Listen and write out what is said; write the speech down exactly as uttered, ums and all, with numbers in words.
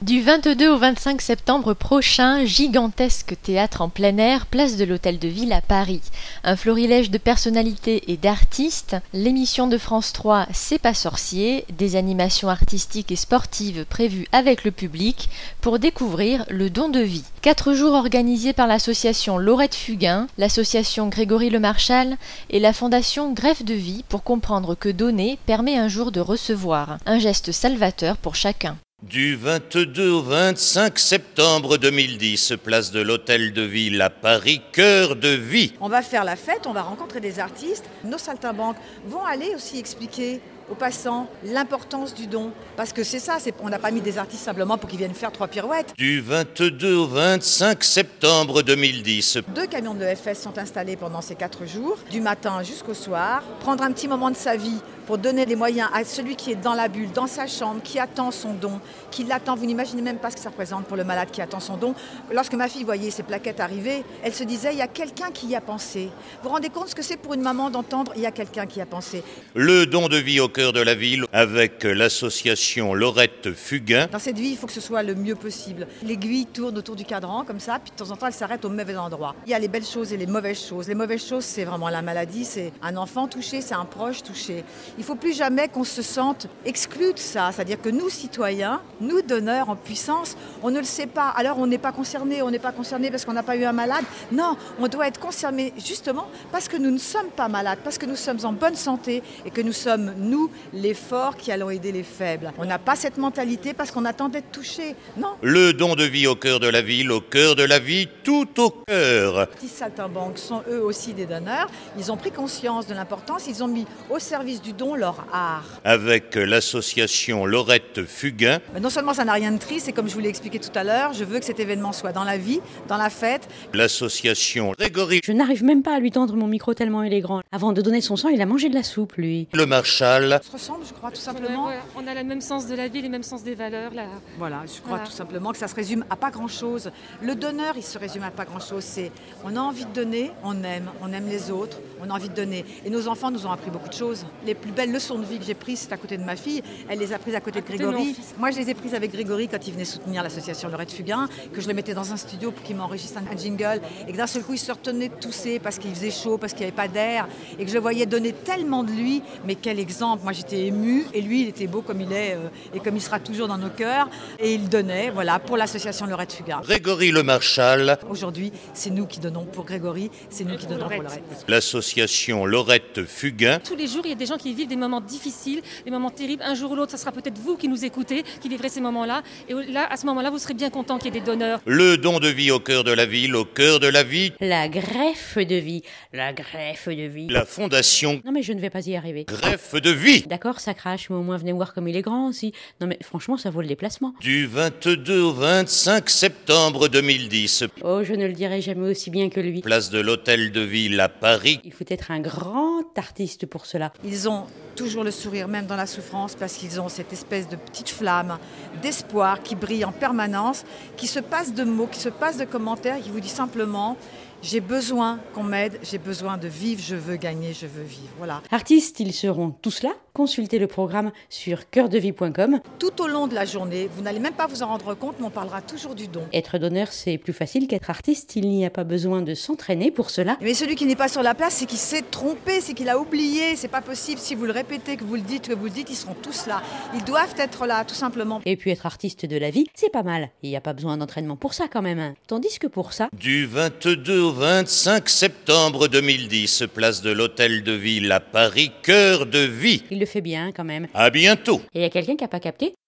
Du vingt-deux au vingt-cinq septembre prochain, gigantesque théâtre en plein air, place de l'Hôtel de Ville à Paris. Un florilège de personnalités et d'artistes, l'émission de France trois C'est pas sorcier, des animations artistiques et sportives prévues avec le public pour découvrir le don de vie. Quatre jours organisés par l'association Laurette Fugain, l'association Grégory Le Marchal et la fondation Greffe de Vie pour comprendre que donner permet un jour de recevoir, un geste salvateur pour chacun. Du vingt-deux au vingt-cinq septembre deux mille dix, place de l'Hôtel de Ville à Paris, cœur de vie. On va faire la fête, on va rencontrer des artistes. Nos saltimbanques vont aller aussi expliquer aux passants l'importance du don. Parce que c'est ça, c'est, on n'a pas mis des artistes simplement pour qu'ils viennent faire trois pirouettes. Du vingt-deux au vingt-cinq septembre deux mille dix. Deux camions de F S sont installés pendant ces quatre jours, du matin jusqu'au soir. Prendre un petit moment de sa vie pour donner les moyens à celui qui est dans la bulle, dans sa chambre, qui attend son don, qui l'attend. Vous n'imaginez même pas ce que ça représente pour le malade qui attend son don. Lorsque ma fille voyait ces plaquettes arriver, elle se disait, il y a quelqu'un qui y a pensé. Vous vous rendez compte ce que c'est pour une maman d'entendre, il y a quelqu'un qui y a pensé. Le don de vie au cœur de la ville avec l'association Laurette Fugain. Dans cette vie, il faut que ce soit le mieux possible. L'aiguille tourne autour du cadran, comme ça, puis de temps en temps, elle s'arrête au mauvais endroit. Il y a les belles choses et les mauvaises choses. Les mauvaises choses, c'est vraiment la maladie, c'est un enfant touché, c'est un proche touché. Il ne faut plus jamais qu'on se sente exclu de ça. C'est-à-dire que nous, citoyens, nous, donneurs en puissance, on ne le sait pas. Alors, on n'est pas concerné. On n'est pas concerné parce qu'on n'a pas eu un malade. Non, on doit être concerné justement parce que nous ne sommes pas malades, parce que nous sommes en bonne santé et que nous sommes, nous, les forts qui allons aider les faibles. On n'a pas cette mentalité parce qu'on attend d'être touché. Non. Le don de vie au cœur de la ville, au cœur de la vie, tout au cœur. Les petits saltimbanques sont eux aussi des donneurs. Ils ont pris conscience de l'importance. Ils ont mis au service du don leur art. Avec l'association Laurette Fugain. Non seulement ça n'a rien de triste, et comme je vous l'ai expliqué tout à l'heure, je veux que cet événement soit dans la vie, dans la fête. L'association Grégory. Je n'arrive même pas à lui tendre mon micro tellement il est grand. Avant de donner son sang, il a mangé de la soupe, lui. Le Marchal. On se ressemble, je crois, tout simplement. Ouais, ouais, on a le même sens de la vie, le même sens des valeurs. Là. Voilà, je crois Voilà. tout simplement que ça se résume à pas grand-chose. Le donneur, il se résume à pas grand-chose. C'est, on a envie de donner, on aime, on aime les autres, on a envie de donner. Et nos enfants nous ont appris beaucoup de choses. Les plus belles leçons de vie que j'ai prises, c'est à côté de ma fille. Elle les a prises à côté de Grégory. Moi, je les ai prises avec Grégory quand il venait soutenir l'association Laurette Fugain, que je le mettais dans un studio pour qu'il m'enregistre un jingle, et que d'un seul coup, il se retenait de tousser parce qu'il faisait chaud, parce qu'il n'y avait pas d'air, et que je le voyais donner tellement de lui. Mais quel exemple! Moi, j'étais émue, et lui, il était beau comme il est, euh, et comme il sera toujours dans nos cœurs. Et il donnait, voilà, pour l'association Laurette Fugain. Grégory Le Marchal. Aujourd'hui, c'est nous qui donnons pour Grégory, c'est nous qui donnons pour Laurette. L'association Laurette Fugain. Tous les jours, il y a des gens qui vivent des moments difficiles, des moments terribles. Un jour ou l'autre, ça sera peut-être vous qui nous écoutez, qui vivrez ces moments-là. Et là, à ce moment-là, vous serez bien content qu'il y ait des donneurs. Le don de vie au cœur de la ville, au cœur de la vie. La greffe de vie. La greffe de vie. La fondation Non mais je ne vais pas y arriver. Greffe de vie. D'accord, ça crache, mais au moins venez voir comme il est grand aussi. Non mais franchement, ça vaut le déplacement. Du vingt-deux au vingt-cinq septembre deux mille dix. Oh, je ne le dirai jamais aussi bien que lui. Place de l'Hôtel de Ville à Paris. Il faut être un grand artiste pour cela. Ils ont toujours le sourire, même dans la souffrance, parce qu'ils ont cette espèce de petite flamme d'espoir qui brille en permanence, qui se passe de mots, qui se passe de commentaires, qui vous dit simplement « j'ai besoin qu'on m'aide, j'ai besoin de vivre, je veux gagner, je veux vivre ». Voilà. Artistes, ils seront tous là. Consultez le programme sur cœur de vie point com. Tout au long de la journée, vous n'allez même pas vous en rendre compte, mais on parlera toujours du don. Être donneur, c'est plus facile qu'être artiste. Il n'y a pas besoin de s'entraîner pour cela. Mais celui qui n'est pas sur la place, c'est qu'il s'est trompé, c'est qu'il a oublié. C'est pas possible. Si vous le répétez, que vous le dites, que vous le dites, ils seront tous là. Ils doivent être là, tout simplement. Et puis être artiste de la vie, c'est pas mal. Il n'y a pas besoin d'entraînement pour ça quand même. hein. Tandis que pour ça... Du vingt-deux au vingt-cinq septembre deux mille dix, place de l'Hôtel de Ville à Paris, cœur de vie. Il le fait bien quand même. À bientôt. Et il y a quelqu'un qui n'a pas capté?